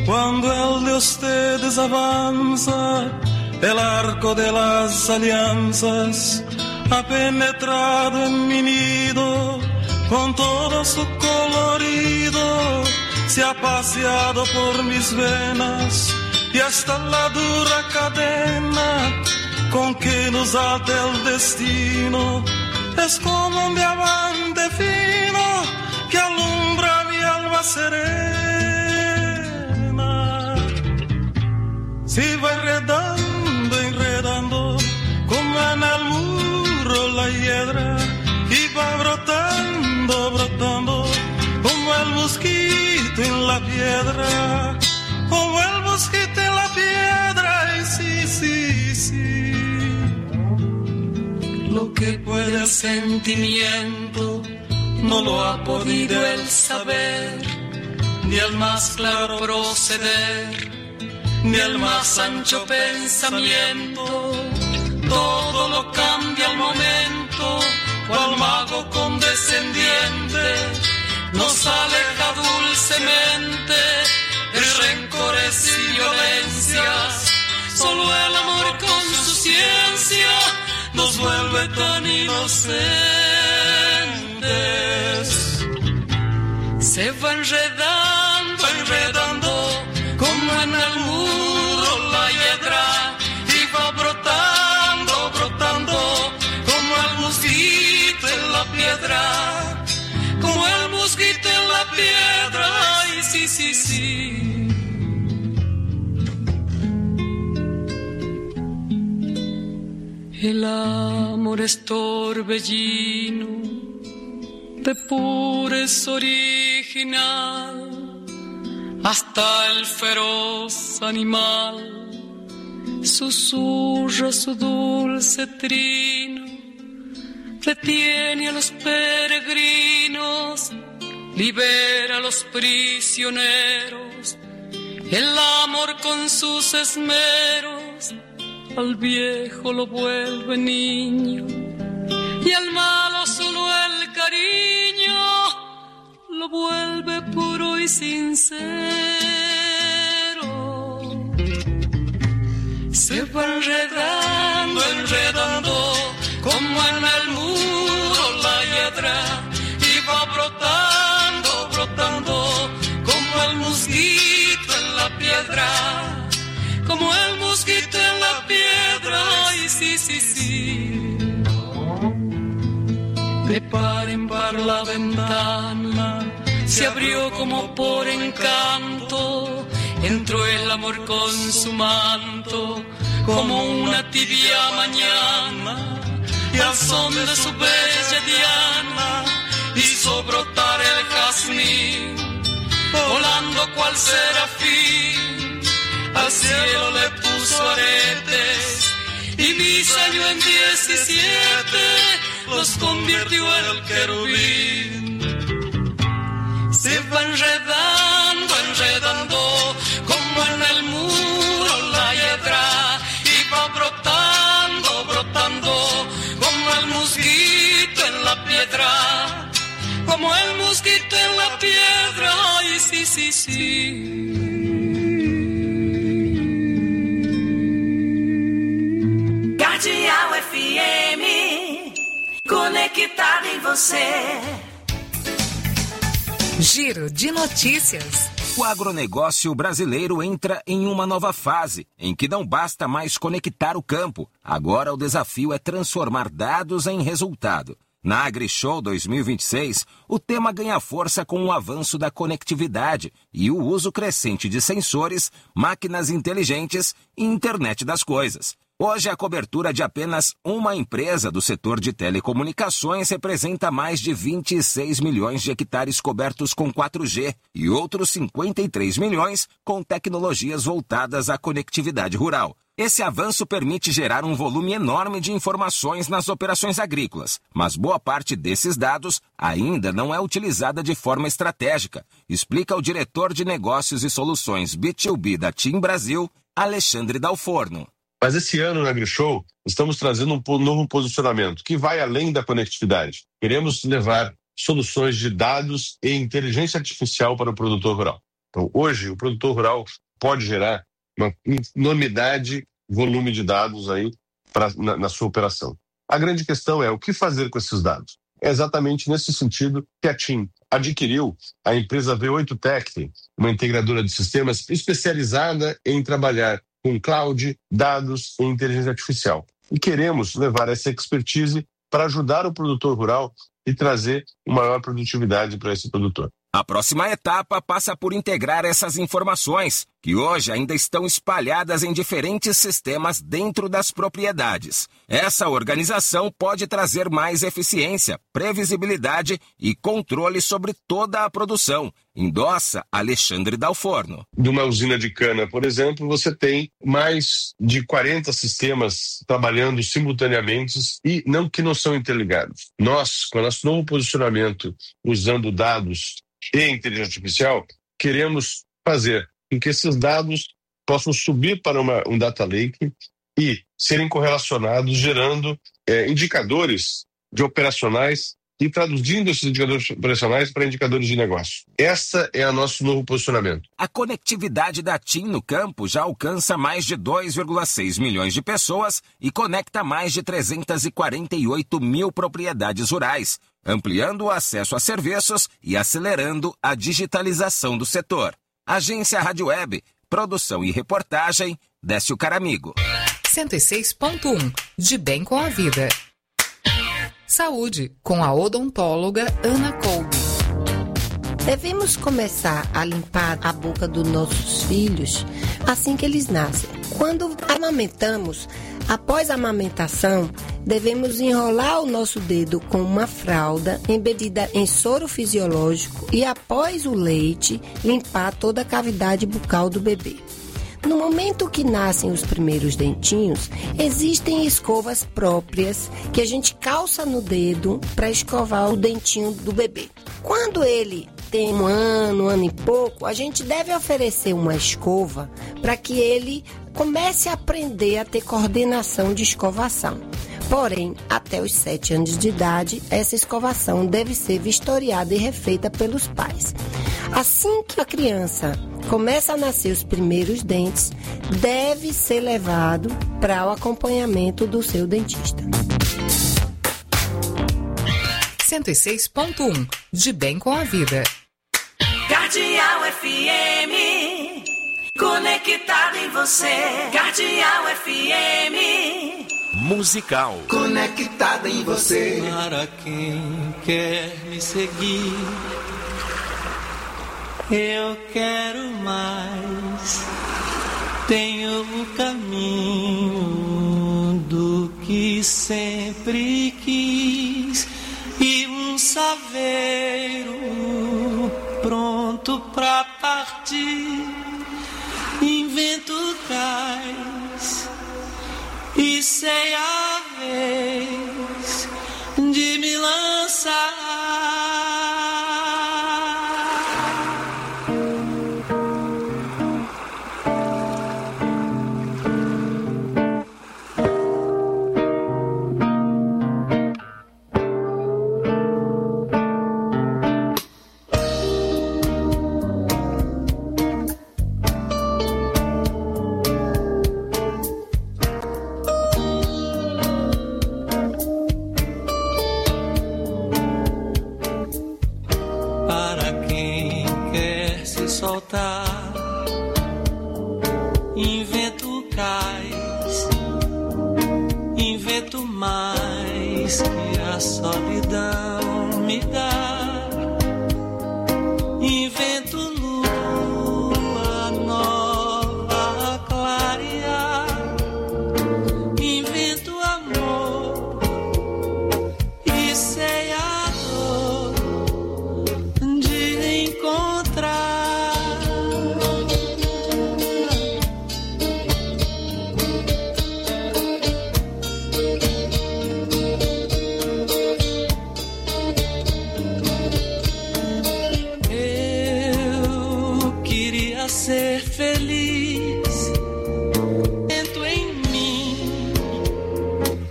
Cuando el de ustedes avanza, el arco de las alianzas ha penetrado en mi nido con todo su colorido, se ha paseado por mis venas y hasta la dura cadena con que nos ata el destino es como un diamante fino que alumbra mi alma serena. Si va enredando, enredando, como en el muro la hiedra, y va brotando, brotando, como el mosquito en la piedra, como el mosquito en la piedra, y sí, sí, sí. Lo que puede el sentimiento no lo ha podido el saber, ni el más claro proceder, ni el más ancho pensamiento. Todo lo cambia al momento, cual mago condescendiente nos aleja dulcemente de rencores y violencias. Solo el amor con su ciencia nos vuelve tan inocentes. Se va enredando, enredando, como en el muro la hiedra, y va brotando, brotando, como el mosquito en la piedra, como el mosquito en la piedra, y sí, sí, sí. El amor es torbellino de pureza original, hasta el feroz animal susurra su dulce trino, detiene a los peregrinos, libera a los prisioneros. El amor con sus esmeros al viejo lo vuelve niño, y al malo solo el cariño lo vuelve puro y sincero. Se va enredando, enredando, como en el muro la hiedra, y va brotando, brotando, como el mosquito en la piedra, como el mosquito en la piedra, y sí, sí, sí. De par en par la ventana se abrió como por encanto, entró el amor con su manto, como una tibia mañana, y al son de su bella diana hizo brotar el jazmín, volando cual serafín. Al cielo le puso aretes y mis años en 17 los convirtió en el querubín. Se va enredando, enredando, como en el muro la hiedra, y va brotando, brotando, como el mosquito en la piedra, como el mosquito en la piedra, y sí, sí, sí. Cardeal FM, conectado em você. Giro de notícias. O agronegócio brasileiro entra em uma nova fase, em que não basta mais conectar o campo. Agora o desafio é transformar dados em resultado. Na AgriShow 2026, o tema ganha força com o avanço da conectividade e o uso crescente de sensores, máquinas inteligentes e internet das coisas. Hoje, a cobertura de apenas uma empresa do setor de telecomunicações representa mais de 26 milhões de hectares cobertos com 4G e outros 53 milhões com tecnologias voltadas à conectividade rural. Esse avanço permite gerar um volume enorme de informações nas operações agrícolas, mas boa parte desses dados ainda não é utilizada de forma estratégica, explica o diretor de negócios e soluções B2B da TIM Brasil, Alexandre Dalforno. Mas esse ano na AgriShow estamos trazendo um novo posicionamento que vai além da conectividade. Queremos levar soluções de dados e inteligência artificial para o produtor rural. Então, hoje, o produtor rural pode gerar uma enormidade, volume de dados aí na sua operação. A grande questão é o que fazer com esses dados. É exatamente nesse sentido que a TIM adquiriu a empresa V8 Tech, uma integradora de sistemas especializada em trabalhar com cloud, dados e inteligência artificial. E queremos levar essa expertise para ajudar o produtor rural e trazer uma maior produtividade para esse produtor. A próxima etapa passa por integrar essas informações, que hoje ainda estão espalhadas em diferentes sistemas dentro das propriedades. Essa organização pode trazer mais eficiência, previsibilidade e controle sobre toda a produção, endossa Alexandre Dalforno. De uma usina de cana, por exemplo, você tem mais de 40 sistemas trabalhando simultaneamente e que não são interligados. Nós, com o nosso novo posicionamento, usando dados e inteligência artificial, queremos fazer com que esses dados possam subir para um data lake e serem correlacionados, gerando indicadores de operacionais e traduzindo esses indicadores operacionais para indicadores de negócio. Esse é o nosso novo posicionamento. A conectividade da TIM no campo já alcança mais de 2,6 milhões de pessoas e conecta mais de 348 mil propriedades rurais, ampliando o acesso a serviços e acelerando a digitalização do setor. Agência Rádio Web, produção e reportagem, Décio Caramigo. 106.1, de bem com a vida. Saúde, com a odontóloga Ana Kolbe. Devemos começar a limpar a boca dos nossos filhos assim que eles nascem. Quando amamentamos, após a amamentação, devemos enrolar o nosso dedo com uma fralda embebida em soro fisiológico e, após o leite, limpar toda a cavidade bucal do bebê. No momento que nascem os primeiros dentinhos, existem escovas próprias que a gente calça no dedo para escovar o dentinho do bebê. Quando ele tem um ano e pouco, a gente deve oferecer uma escova para que ele comece a aprender a ter coordenação de escovação. Porém, até os 7 anos de idade, essa escovação deve ser vistoriada e refeita pelos pais. Assim que a criança começa a nascer os primeiros dentes, deve ser levado para o acompanhamento do seu dentista. 106.1, de bem com a vida. Cardeal FM, conectado em você. Cardeal FM. Musical. Conectada em você. Para quem quer me seguir, eu quero mais. Tenho o caminho do que sempre quis e um saveiro pronto pra partir. Invento cais e sei a vez de me lançar. Invento cais, invento mais que a sorte.